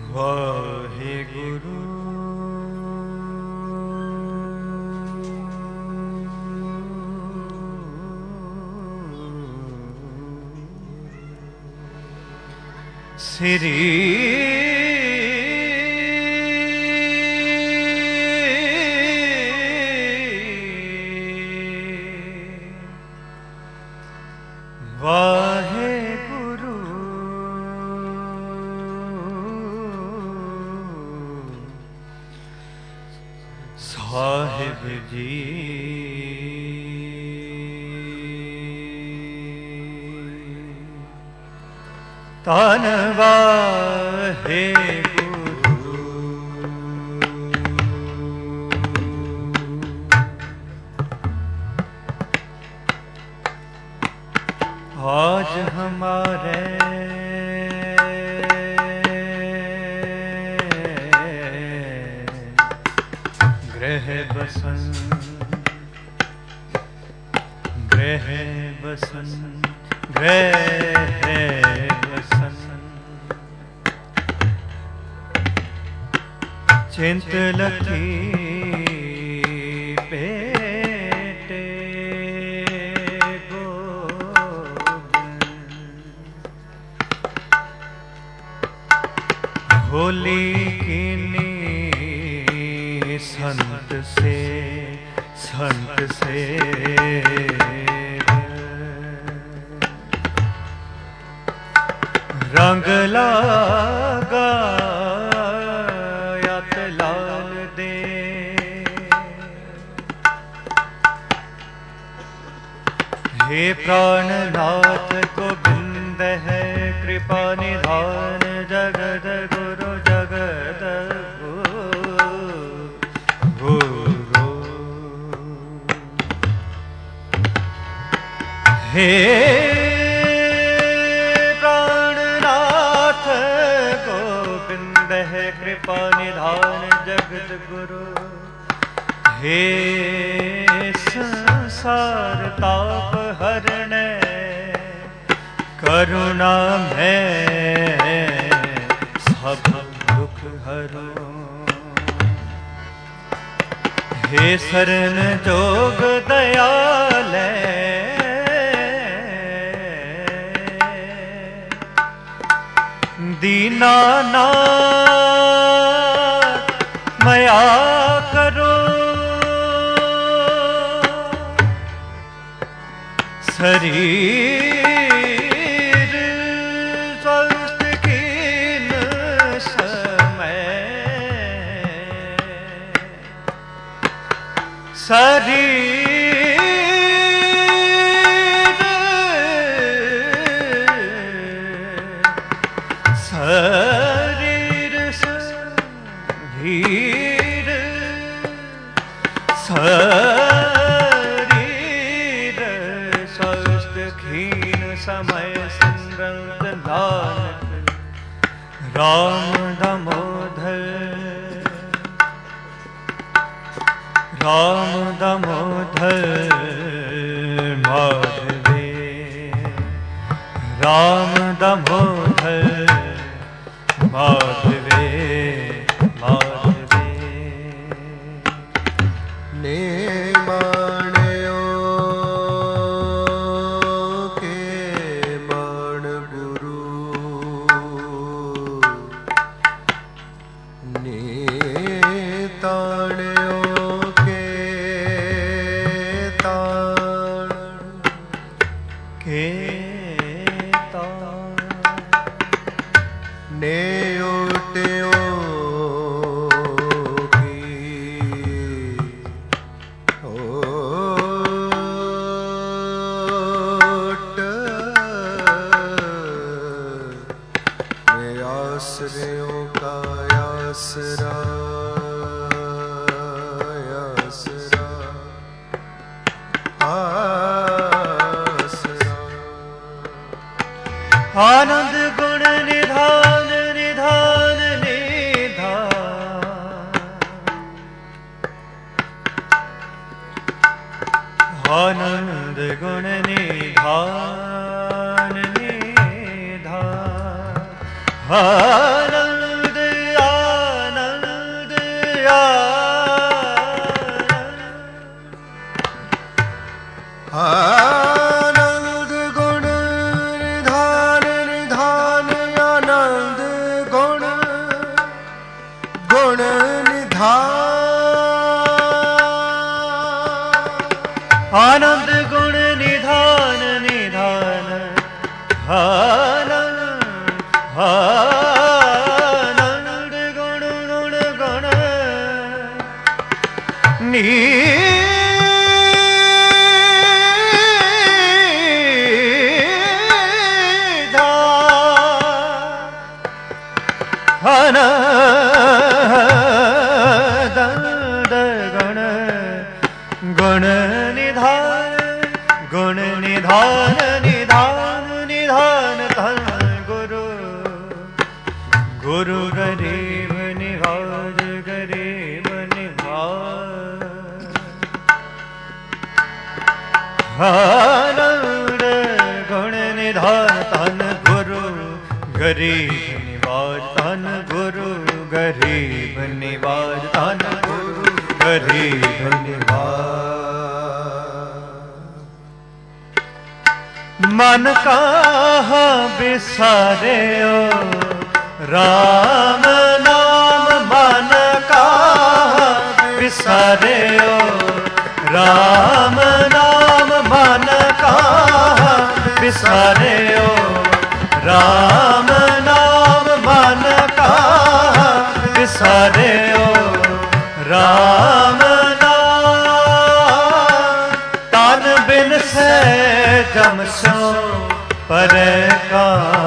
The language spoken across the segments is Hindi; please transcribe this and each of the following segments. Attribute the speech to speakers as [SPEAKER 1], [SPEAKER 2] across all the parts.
[SPEAKER 1] वाहेगुरु श्री वाहेगुरु साहिब जी धन वाहेगुरु आज हमारे गृह बसन गृह बसन गृह बसन चिंत लखी पेटे होली कीनी संत से रंग लागा यत लाल दे हे प्राणनाथ गोविंद है कृपा निधान जगत गुरु जगत गुरु हे प्राणनाथ गोविंद है कृपा निधान जगत गुरु हे संसार ताप हरण करुणा में सब दुख हरो हे शरण जोग दयाल दीनानाथ मया करो शरीर स्वस्थ कीन समय शरीर धीर शरीर स्वस्थ क्षीण समय संरंग नानक राम दामोदर राम दामोदर माधवे राम दामोदर माधवे माधवे
[SPEAKER 2] ने माण्यो के माण गुरु ने ताण्यो के ताण
[SPEAKER 1] के ताण
[SPEAKER 2] ने उट्यो आश्रयों का आसरा आसरा आसरा
[SPEAKER 1] आनंद गुण निधान निधान निधान आनंद गुण निधान निधान आनंद आनंद गुण निधान निधान आनंद गुण गुण गुण निधान गुण निधान गुण निधान निधान निधान धन गुरु गुरु गरीब निवाज गरीब निवाज आनंद गुण निधान धन गुरु गरीब निवाज धन गुरु गरीब निवाज धन गुरु गरीब मन कहा बिसारे राम नाम मन कहा बिसारे राम नाम मन कहा बिसारे राम नाम मन कहा बिसारे राम नाम तन बिन से जम सो पर का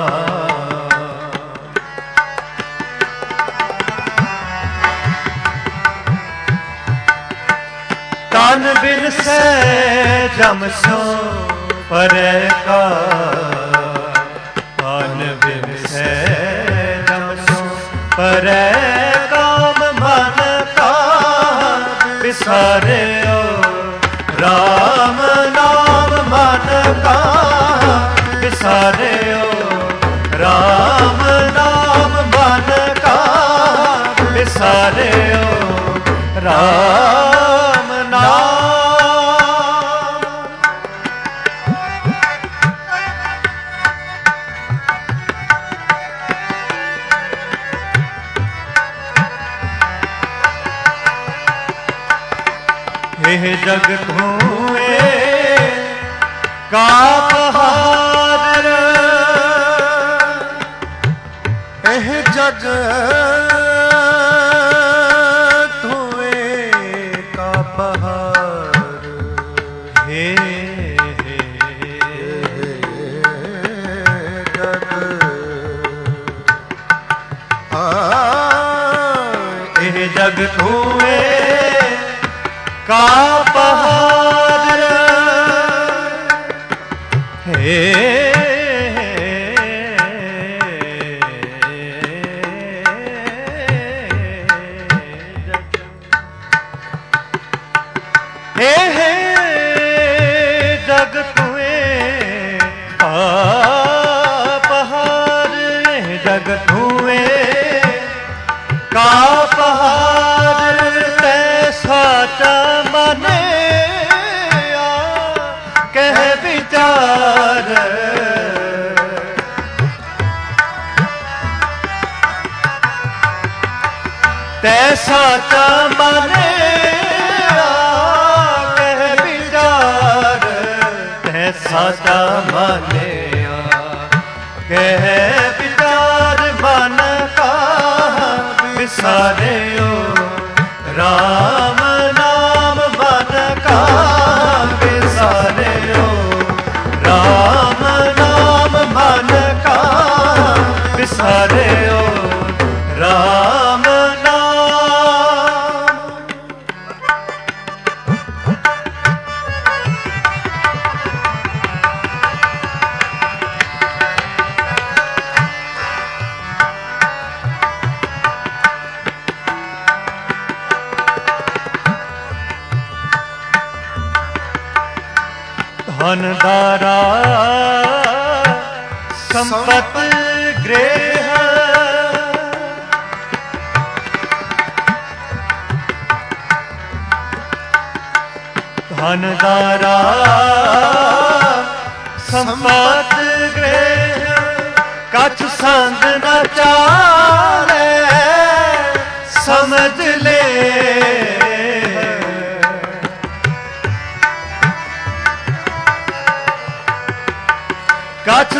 [SPEAKER 1] तन बिन से जम सो पर का तन बिन से जम सो पर काम मन का बिसारे राम नाम मन का बिसारे राम नाम मन का बिसारे राम नाम हे जग धुए का बहादुर
[SPEAKER 2] जग धुए का बहार
[SPEAKER 1] हे
[SPEAKER 2] जग
[SPEAKER 1] जग धुए का बहादुर हे जग तुए पहाड़ जग तुए का पहाड़ तैसा मने कह विचार तैसा मने साचा माने कह विचार मन का बिसारे राम नाम मन का बिसारे राम नाम मन का बिसारे राम धनदारा संपत गृह धनदारा संपत गृह कछ संग न चाले समझ ले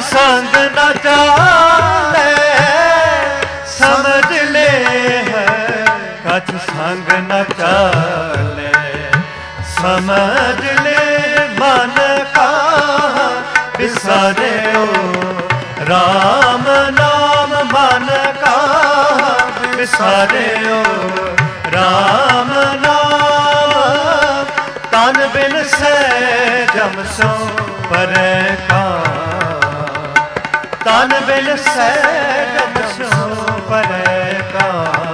[SPEAKER 1] संग न चाले समझ ले है, कछ संग न चाले समझ ले मन का बिसारे ओ राम नाम मन का बिसारे ओ राम नाम तन बिन से जम सो परे का तन बिन से जम सो परे का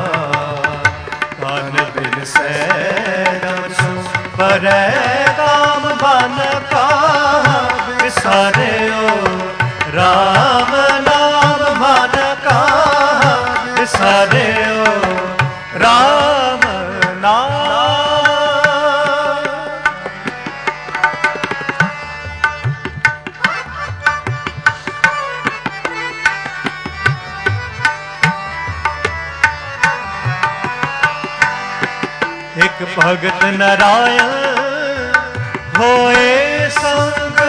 [SPEAKER 1] तन बिन से जम सो परे काम बन का बिसारे ओ राम नाम मन का बिसारे ओ राम नाम। एक भगत नारायण होए संग,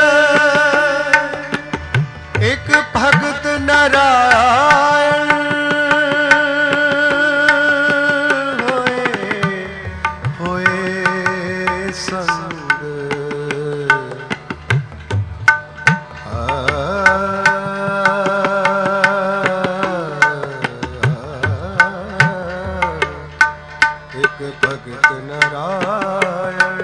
[SPEAKER 2] एक भगत नारायण होए संग। एक भगत नारायण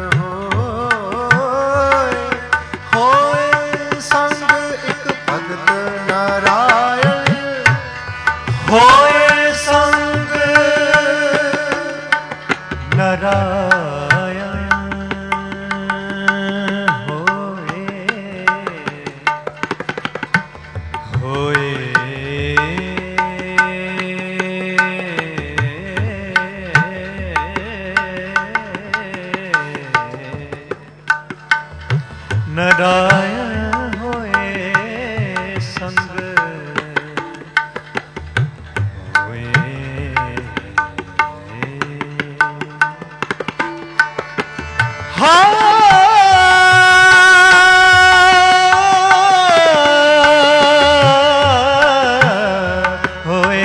[SPEAKER 2] होए संग, एक भगत नारायण
[SPEAKER 1] होए संग नारायण होए नारायण होए संग होए होए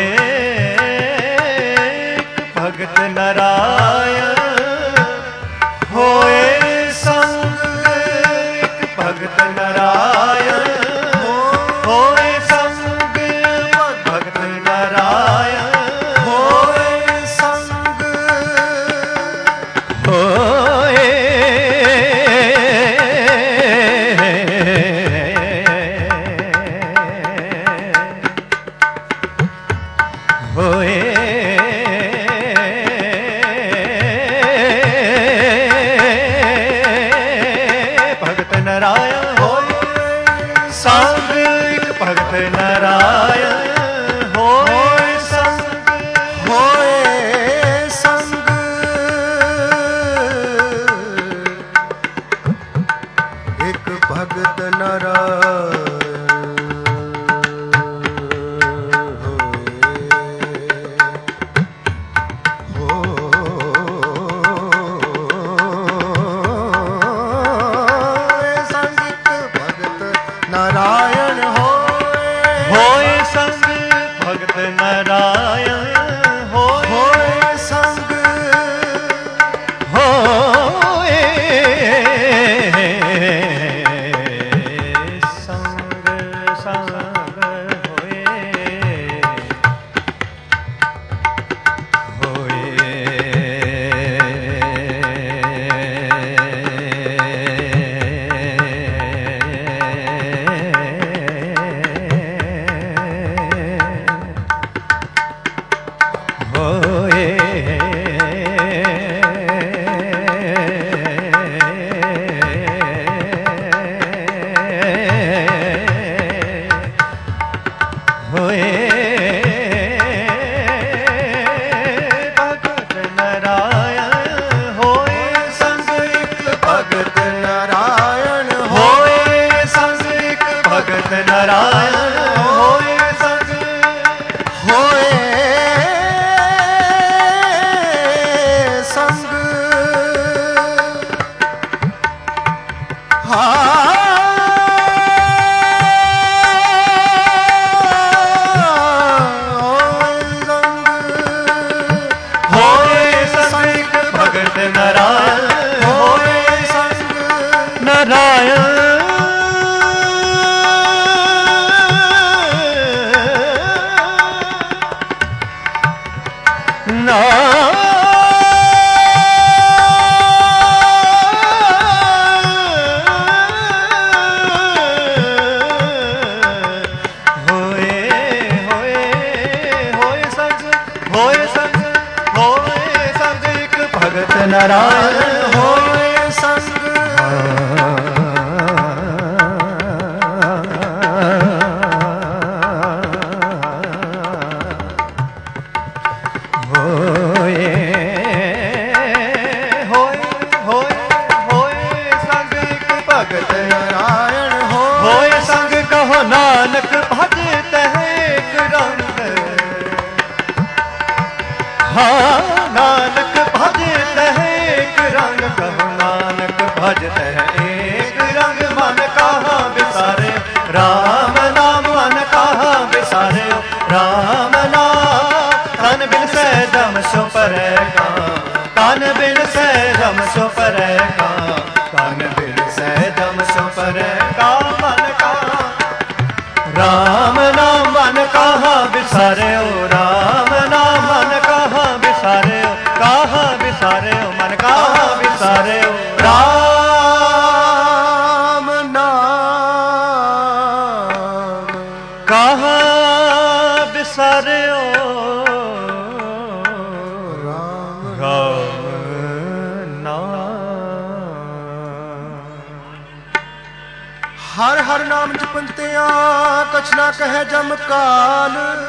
[SPEAKER 1] भगत नारायण होए संग भगत नारायण होए संग भगत नारायण
[SPEAKER 2] होए संग
[SPEAKER 1] होए होए भगत नारायण होए संग एक भगत नारायण होए संग
[SPEAKER 2] होए संग एक भगत नारायण नारायण
[SPEAKER 1] होए संग भगत नारायण होए
[SPEAKER 2] संग
[SPEAKER 1] होए संग संग होए ਹੋਏ ਸੰਗ ਇੱਕ ਭਗਤ ਨਾਰਾਇਣ
[SPEAKER 2] ਹੋਏ ਸੰਗ
[SPEAKER 1] ਨਾਨਕ ਭਜ ਤਹਿ ਇੱਕ ਰੰਗ ਹਾਂ ਨਾਨਕ ਭਜ ਤਹਿ ਇੱਕ ਰੰਗ ਕਹੋ ਨਾਨਕ ਭਜ ਤਹਿ ਇੱਕ ਰੰਗ ਮਨ ਕਹਾ ਵਿਸਾਰੇ ਰਾਮ ਨਾਮ ਮਨ ਕਹਾ ਵਿਸਾਰੇ ਰਾਮ ਨਾਮ ਤਨ ਬਿਨ ਸਹਿਜਮ ਸੋ ਪਰੈ ਕਾ ਤਨ ਬਿਨ ਸਹਿਜਮ ਸੋ ਪਰੈ ਕਾ ਤਨ ਬਿਨ ਸਹਿਜਮ ਸੋ ਪਰੈ ਕਾ ਮਨ ਕਹਾ ਰਾਮ ਨਾਮ ਮਨ ਕਹਾ ਵਿਸਾਰਿਓ ਰਾਮ ਨਾਮ ਮਨ ਕਹਾ ਵਿਸਾਰਿਓ ਕਹਾ ਵਿਸਾਰਿਓ ਮਨ ਕਹਾ ਵਿਸਾਰਿਓ ਰਾਮ ਨਾਮ ਕਹਾ ਵਿਸਾਰਿਓ ਰਾਮ ਨਾਮ
[SPEAKER 2] ਹਰ ਹਰ ਨਾਮ ਜਪੰਤਿਆਂ ਕਛ ਨਾ ਕਹਿ ਜਮ ਕਾਲ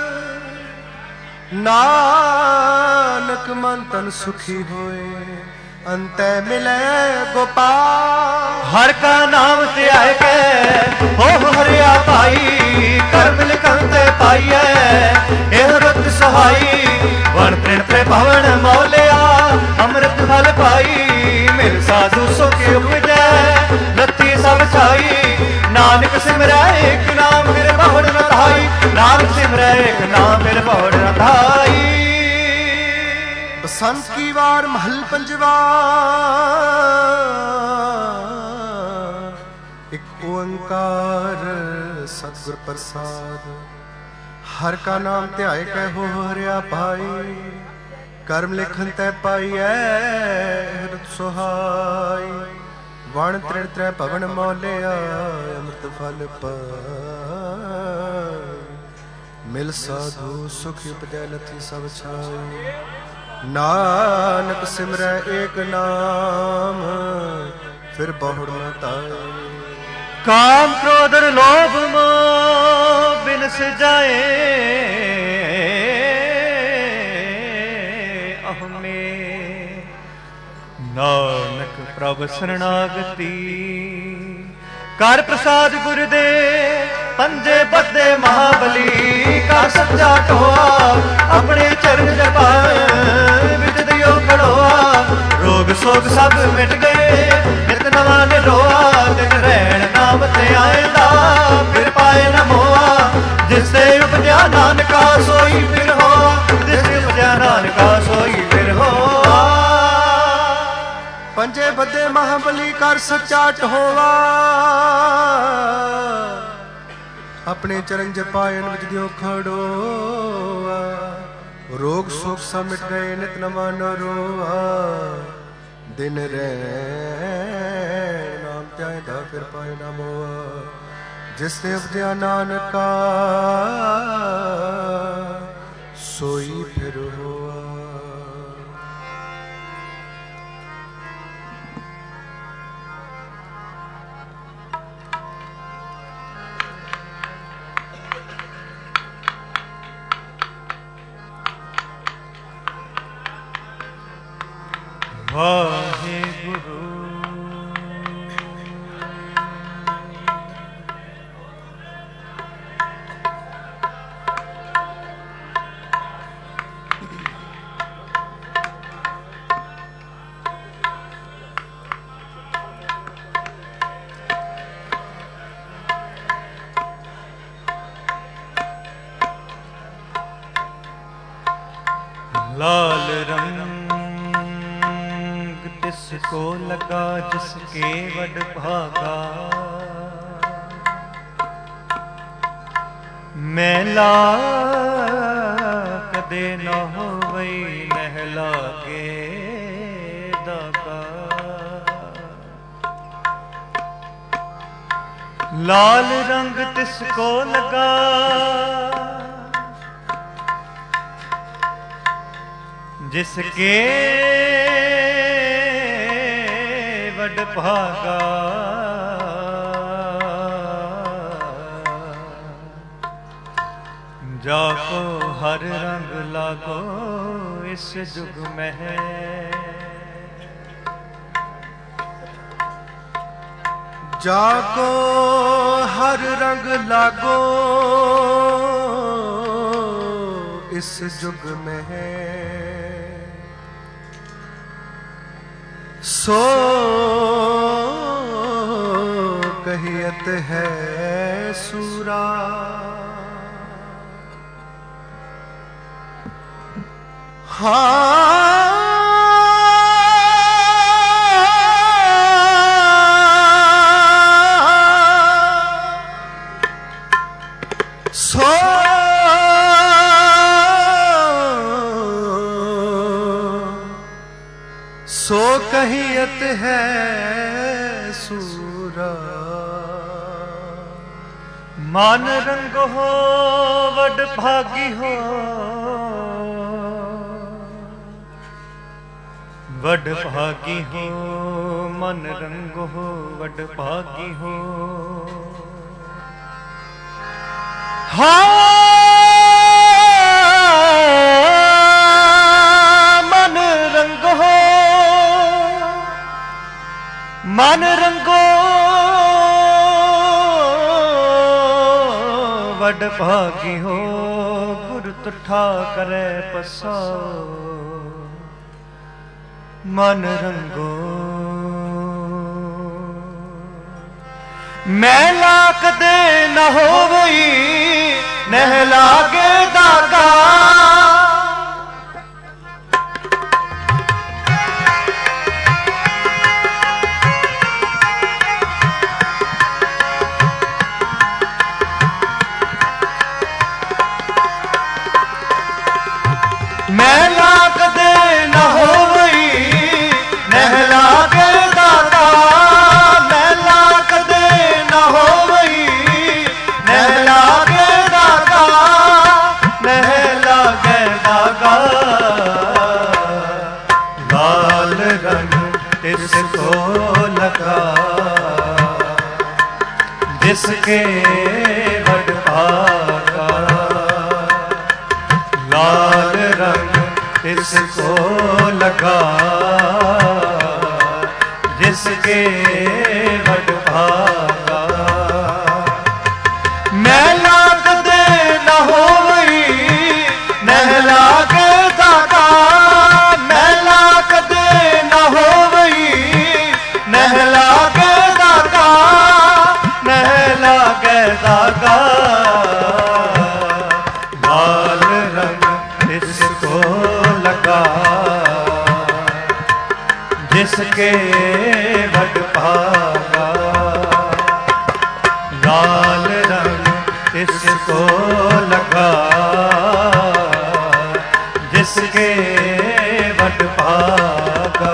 [SPEAKER 2] ਨਾਨਕ ਮਨ ਤਨ ਸੁਖੀ ਹੋਏ ਅੰਤੈ ਮਿਲੈ ਗੋਪਾਲ
[SPEAKER 1] ਹਰ ਕਾ ਨਾਮ ਧਿਆਇ ਕੇ ਹੋ ਹਰਿਆ ਭਾਈ ਕਰਮ ਲਿਖਨ ਤੇ ਪਾਈਐ ਇਹ ਰਤ ਸਹਾਈ ਵਣ ਤ੍ਰਿਣ ਤੇ ਭਵਨ ਮੌਲਿਆ ਅੰਮ੍ਰਿਤ ਫਲ ਪਾਈ ਮਿਲ ਸਾਧੂ ਸੁਖ ਉਪਜੈ ਲੱਤੀ ਸਭ ਛਾਈ ਨਾਨਕ ਸਿਮਰੈ ਏਕ ਨਾਮ ਫਿਰ ਬਹੁੜ ਨ ਧਾਈ ਨਾਨਕ ਸਿਮਰੈ ਏਕ ਨਾਮ ਫਿਰ ਬਹੁੜ ਨ ਧਾਈ
[SPEAKER 2] ਬਸੰਤ ਕੀ ਵਾਰ ਮਹਲ ਪੰਜਵਾ ਇੱਕ ਓੰਕਾਰ ਸਤਿਗੁਰ ਪ੍ਰਸਾਦ ਹਰ ਕਾ ਨਾਮ ਧਿਆਏ ਕਹਿ ਹੋ ਹਰਿਆ ਭਾਈ ਕਰਮ ਲਿਖਨ ਤੈ ਪਾਈਐ ਹਿਰਦ ਸੁਹਾਈ ਵਣ ਤ੍ਰਿਣ ਤ੍ਰੈ ਭਵਨ ਮੌਲਿਆ ਅੰਮ੍ਰਿਤ ਫਲ ਪਾਈ ਮਿਲ ਸਾਧੂ ਸੁਖ ਉਪਜੈ ਲਥੀ ਸਭ ਛਾਈ ਨਾਨਕ ਸਿਮਰੈ ਏਕ ਨਾਮ ਫਿਰ ਬਹੁੜ ਨ ਤਾਈ
[SPEAKER 1] ਕਾਮ ਕ੍ਰੋਧ ਲੋਭ ਮੋਹ ਬਿਨ ਸਜਾਏ ਅਹਮੇ ਨਾਨਕ ਪ੍ਰਭ ਸਰਣਾਗਤੀ ਕਰ ਪ੍ਰਸਾਦ ਗੁਰ ਦੇ ਪੰਜੇ ਬੱਦੇ ਮਹਾਬਲੀ ਕਾ ਸੱਚਾ ਢੋਆ ਆਪਣੇ ਚਰਨ ਜਪਾਏ ਵਿਦ ਦਿਓ ਖੜੋਆ ਰੋਗ ਸੋਗ ਸਭ ਮਿਟ ਗਏ ਨਿਤ ਨਵਾਂ ਨਿਰੋਆ ਤਿਨ ਰਹਿਣ ਨਾਮ ਤੇ ਆਇਂਦਾ ਫਿਰ ਪਾਏ ਨ ਮੋਆ ਜਿਸ ਤੇ ਉਪਜਿਆ ਨਾਨਕਾ ਸੋਈ ਫਿਰ ਹੋਆ ਜਿਸ ਤੇ ਉਪਜਿਆ ਨਾਨਕਾ ਸੋਈ ਫਿਰ ਹੋਆ
[SPEAKER 2] ਪੰਜੇ ਬੱਦੇ ਮਹਾਬਲੀ ਕਰ ਸੱਚਾ ਢੋਆ ਆਪਣੇ ਚਰਨ ਜਪਾਇਨ ਵਿੱਚ ਦਿਓ ਖੜੋਆ ਰੋਗ ਸੋਗ ਸਭ ਮਿਟ ਗਏ ਨਿਤ ਨਵਾਂ ਨਰੋਆ ਦਿਨ ਰਹਿ ਨਾਮ ਧਿਆਇਂਦਾ ਫਿਰ ਪਾਏ ਨਾ ਮੋਆ ਜਿਸ ਤੇ ਉਪਜਿਆ ਨਾਨਕਾ ਸੋਈ ਫਿਰ ਹੋਆ
[SPEAKER 1] ਵਾਹਿਗੁਰੂ लाल रंग तिसको लगा जिसके वड भागा मैला कदे न होवई महला के दागा लाल रंग तिसको लगा जिसके वड भागा जाको हर रंग लागो इस जुग में है।
[SPEAKER 2] जाको हर रंग लागो इस जुग में है। सो कहियत है सूरा। सो कहियत है सूरा।
[SPEAKER 1] मन रंग हो वड भागी हो वड भागी हो। मन रंग हो वड भागी हो। हाँ मन रंग हो मन रंगो वड भागी हो। गुर तुठा करे पसा मन रंगो। मैला कदे न होवई नह लागे दागा। मैला कदे न होवई नह लागे दागा। मैला कदे न होवई नह लागे दागा। नह लागे दागा। लाल रंग इसको लगा जिसके वड भागा। लाल रंग इसको लगा जिसके वड भागा। मैला कदे न होवई नह लागे दागा। मैला कदे न होवई नह लागे दागा। नह लागे दागा। लाल रंग इसको लगा जिसके वड भागा। लाल रंग इसको लगा जिसके वड भागा।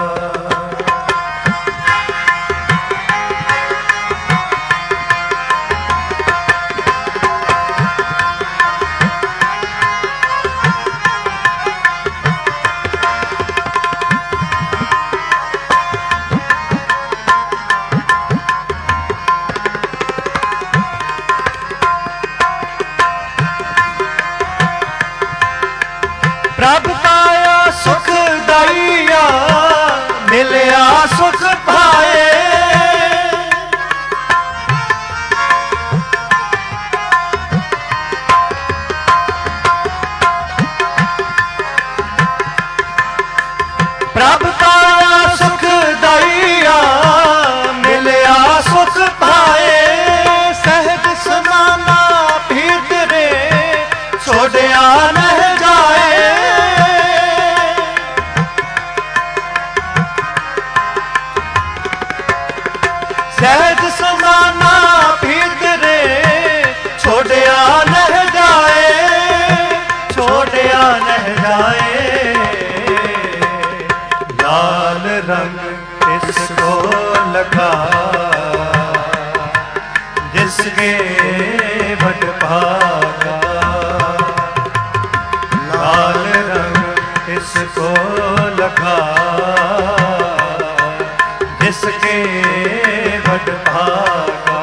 [SPEAKER 1] प्रभ पाया सुख दाइया मिलया सुख पाए। प्रभ पाया सुख दाइया मिलया सुख पाए। सहज समाना भीतरे छोड़िया नह जाए। सहज समाना भीतरे छोड़िया नह जाए। छोड़िया नह जाए। लाल रंग इसको लगा जिसके वड भागा। लाल रंग जिसको लगा जिसके बड़ भागा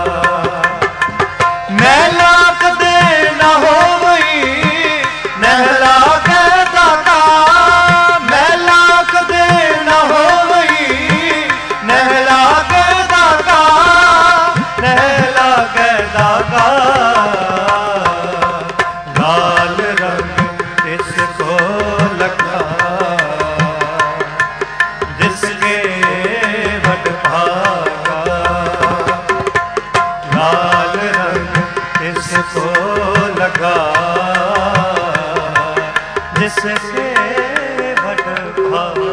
[SPEAKER 1] मैला कदे न होवई नहला के दाता मैला कदे न होवई नहला के दाता नहला के दाता लाल रंग इसको लगा जिसके बड़ भागा लाल रंग इसको लगा जिसके बड़ भागा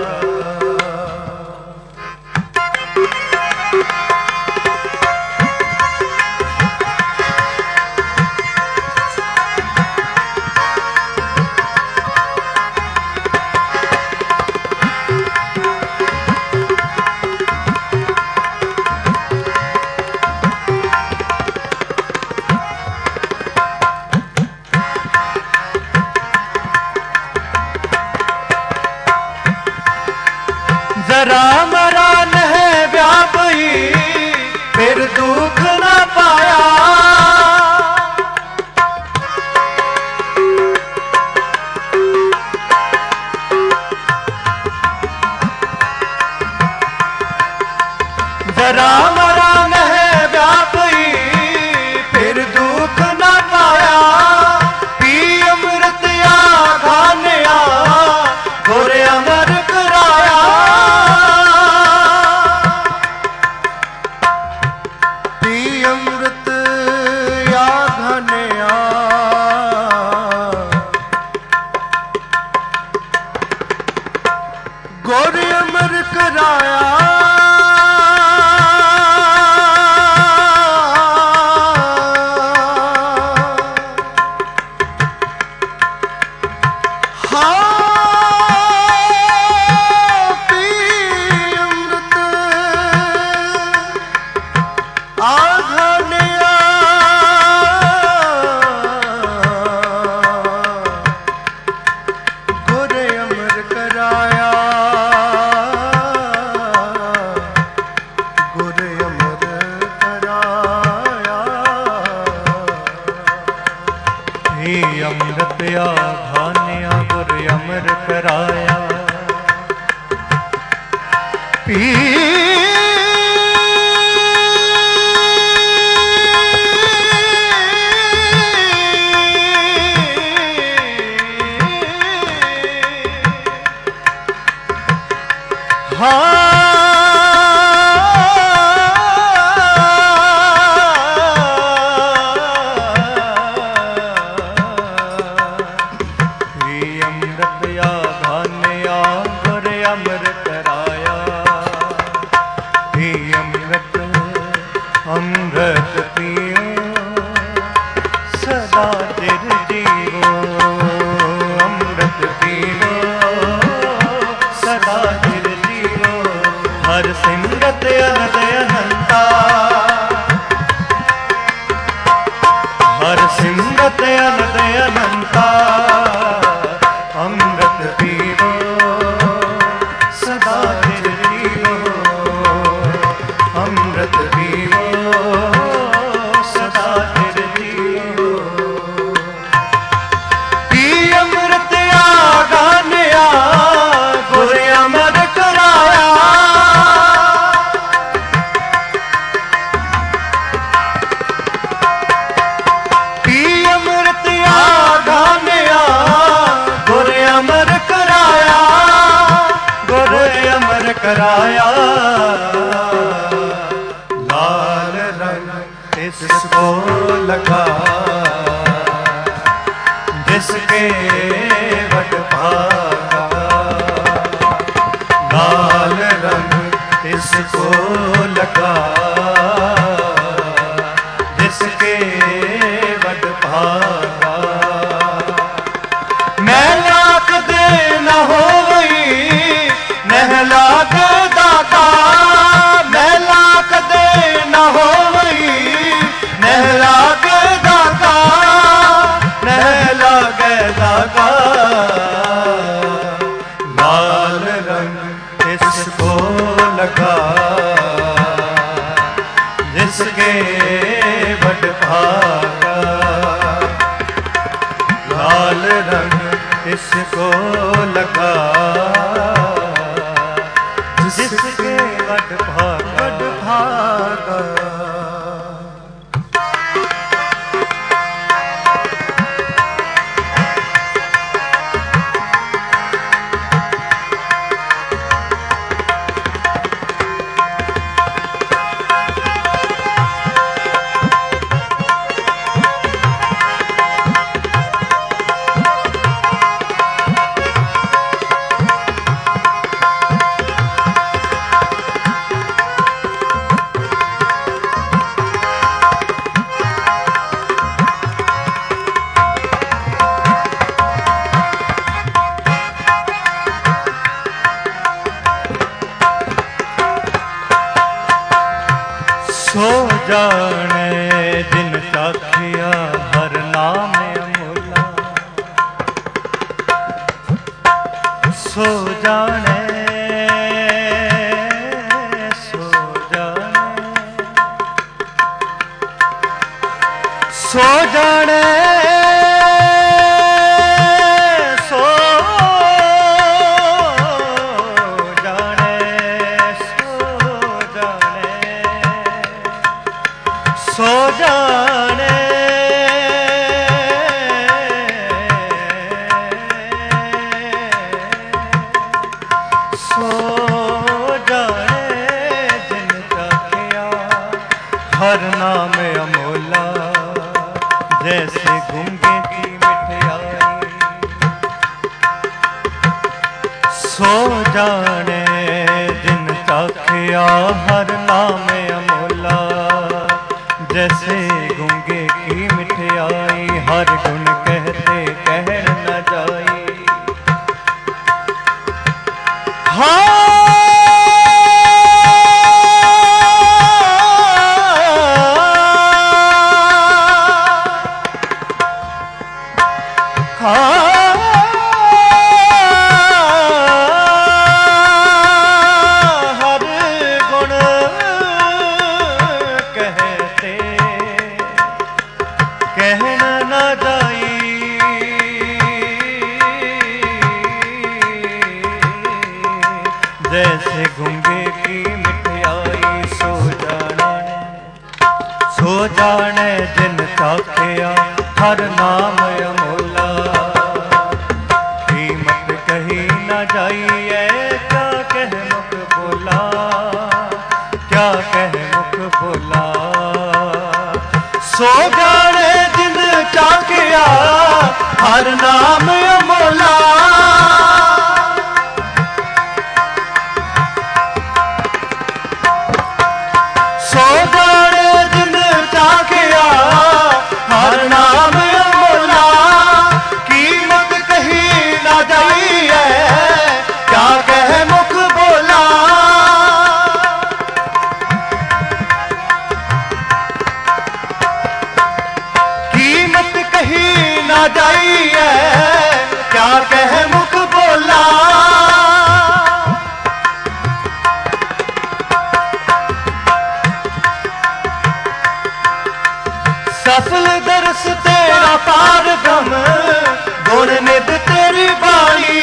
[SPEAKER 1] जरा मरान है व्यापी फिर दुख न पाया जरा मरान है व्यापी फिर दुख न पाया पी अमृत या खानिया गोरे अमर कराया
[SPEAKER 2] अमृत या घनया गोर अमर कराया
[SPEAKER 1] अमृत या भान्या गुर अमर कराया पी अमृत पियो सदा चिर जीवो अमृत पियो सदा चिर जीवो हर सिमरत अनंत अनंता हर सिमरत अनंत अनंता अमृत पियो सदा चिर जीवो अमृत पियो सदा चिर जीवो पी अमृत या गानिया गुर अमर कराया पी अमृत या गानिया गुर अमर कराया गुर अमर कराया लाल रंग इसको लगा जिसके बड़ भागा लाल रंग इसको लगा जिसके बड़ भागा मैला कदे न होवई नहला के दाता मैला कदे न होवई नहला के दाता नहला के दाता इसको लगा जिसके वड भागा। सो जाने दिन चाखिया हर नाम अमोला। सो जाने सो जाने सो जाने सो जाने सो जाने जिन चाखिया हर नाम अमोला। जैसे गूंगे की मिठाई सो जाने जिन चाखिया हर नाम अमोला। जैसे गूंगे की मिठाई हर गुण कहते कह न जाई। हाँ हर गुण कहना न जाई। जैसे गूंगे की मिठाई सो जाने जिन चाखिया हर नाम अमोला। कीमत कही न जाइए क्या कह मुख बोला, क्या कह मुख बोला। सो जाने जिन चाखिया हर नाम अमोला। सो जाने जिन चाखिया हर नाम अमोला। कीमत कही ना जाई है क्या कह मुख बोला। कीमत कही ना जाई है क्या कह मुख बोला। सफल दर्श तेरा पार ब्रह्म गुण निध तेरी बाणी।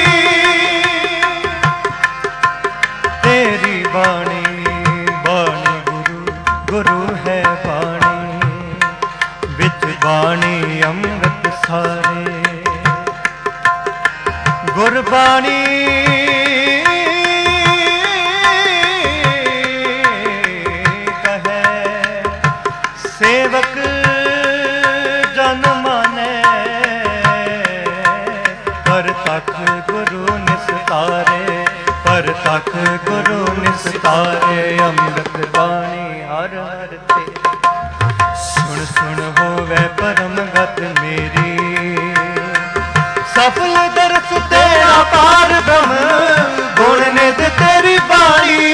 [SPEAKER 1] तेरी बाणी बाणी गुरु गुरु है बाणी। विच बाणी अमृत सारे गुरबाणी। सेवक जन माने पर तख गुरु निस्तारे। पर तख गुरु निस्तारे अमृत बाणी हर हर ते। सुन सुन होवे परम गत मेरी। सफल दर्श तेरा पार ब्रह्म गुण निध तेरी बाणी।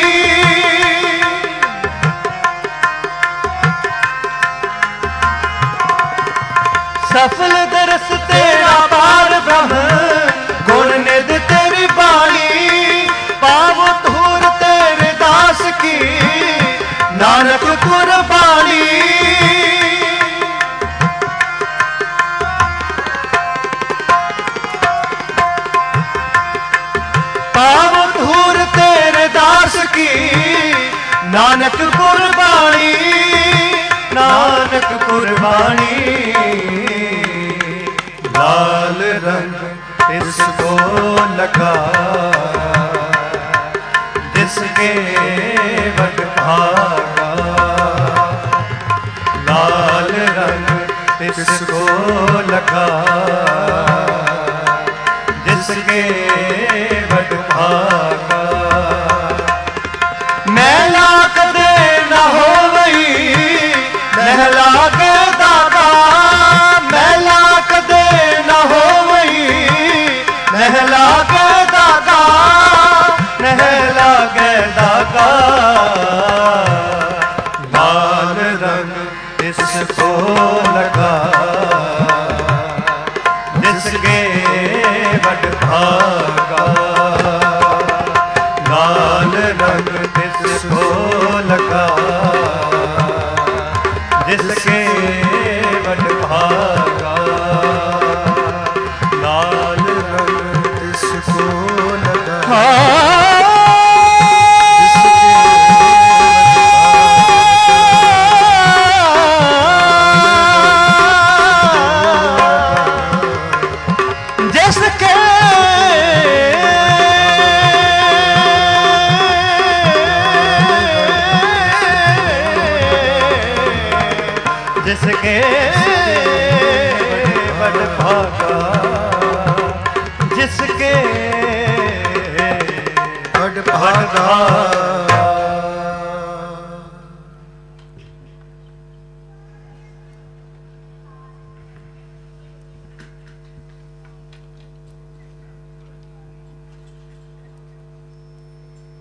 [SPEAKER 1] सफल दर्श तेरा पार ब्रह्म गुण निध तेरी बाणी। पावो धूर तेरे दास की नानक कुर्बानी। की नानक कुर्बानी, नानक कुर्बानी। लाल रंग इसको लगा जिसके वट भागा, लाल रंग इसको लगा जिसके वट भागा। मैला कदे न हो वही महला के दागा, मैला कदे न हो वही महला के दागा, महला के दागा। लाल रंग इसको लगा जिसके वट भागा, लाल रंग इसको लगा जिसके वट भागा, लाल रंग इसको लगा। जिसके